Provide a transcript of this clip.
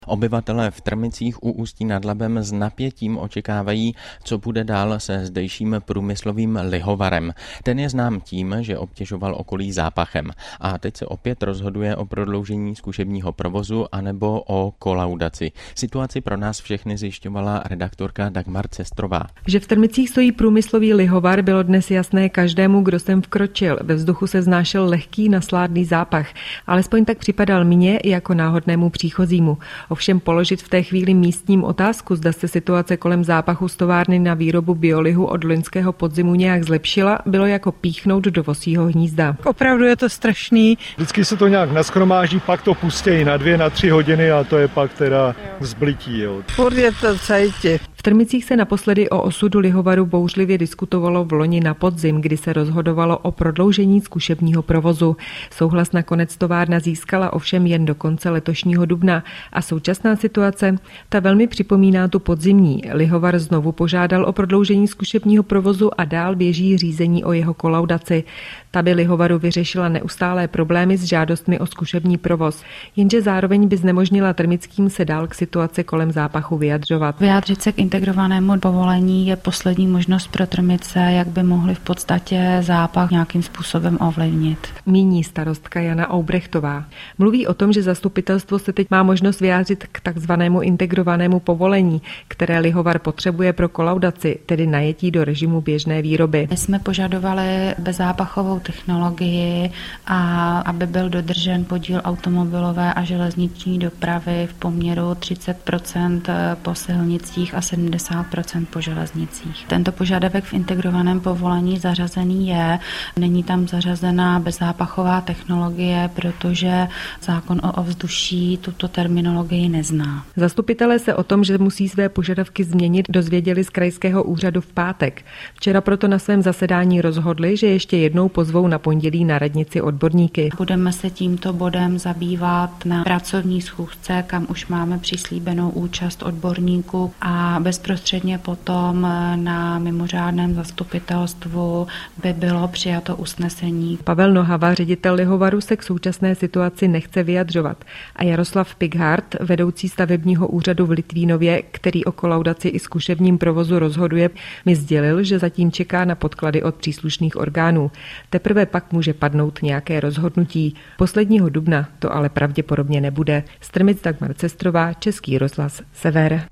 Obyvatelé v Trmicích u Ústí nad Labem s napětím očekávají, co bude dál se zdejším průmyslovým lihovarem. Ten je znám tím, že obtěžoval okolí zápachem. A teď se opět rozhoduje o prodloužení zkušebního provozu anebo o kolaudaci. Situaci pro nás všechny zjišťovala redaktorka Dagmar Cestrová. Že v Trmicích stojí průmyslový lihovar, bylo dnes jasné každému, kdo sem vkročil. Ve vzduchu se vznášel lehký nasládný zápach. Alespoň tak připadal mně i jako náhodnému příchozímu. Ovšem položit v té chvíli místním otázku, zda se situace kolem zápachu z továrny na výrobu biolihu od loňského podzimu nějak zlepšila, bylo jako píchnout do vosího hnízda. Opravdu je to strašný. Vždycky se to nějak nashromáždí, pak to pustějí na 2, na 3 hodiny a to je pak teda zblití. Jo. Furt je to cajtě. V Trmicích se naposledy o osudu lihovaru bouřlivě diskutovalo v loni na podzim, kdy se rozhodovalo o prodloužení zkušebního provozu. Souhlas nakonec továrna získala ovšem jen do konce letošního dubna a současná situace, ta velmi připomíná tu podzimní. Lihovar znovu požádal o prodloužení zkušebního provozu a dál běží řízení o jeho kolaudaci. Ta by lihovaru vyřešila neustálé problémy s žádostmi o zkušební provoz, jenže zároveň by znemožnila Trmickým se dál k situaci kolem zápachu vyjadřovat. Vyjádřit se k integrovanému povolení je poslední možnost pro Trmice, jak by mohli v podstatě zápach nějakým způsobem ovlivnit. Míní starostka Jana Oubrechtová. Mluví o tom, že zastupitelstvo se teď má možnost vyjádřit k takzvanému integrovanému povolení, které lihovar potřebuje pro kolaudaci, tedy najetí do režimu běžné výroby. My jsme požadovali bezzápachovou technologii a aby byl dodržen podíl automobilové a železniční dopravy v poměru 30% po silnicích a 70% po železnicích. Tento požadavek v integrovaném povolení zařazený je, není tam zařazená bezzápachová technologie, protože zákon o ovzduší tuto terminologii nezná. Zastupitelé se o tom, že musí své požadavky změnit, dozvěděli z krajského úřadu v pátek. Včera proto na svém zasedání rozhodli, že ještě jednou pozvou na pondělí na radnici odborníky. Budeme se tímto bodem zabývat na pracovní schůzce, kam už máme přislíbenou účast odborníků a bezprostředně potom na mimořádném zastupitelstvu by bylo přijato usnesení. Pavel Nohava, ředitel lihovaru, se k současné situaci nechce vyjadřovat a Jaroslav Pighart, vedoucí stavebního úřadu v Litvínově, který o kolaudaci i zkušebním provozu rozhoduje, mi sdělil, že zatím čeká na podklady od příslušných orgánů. Teprve pak může padnout nějaké rozhodnutí. Posledního dubna to ale pravděpodobně nebude. Z Trmic Dagmar Cestrová, Český rozhlas Sever.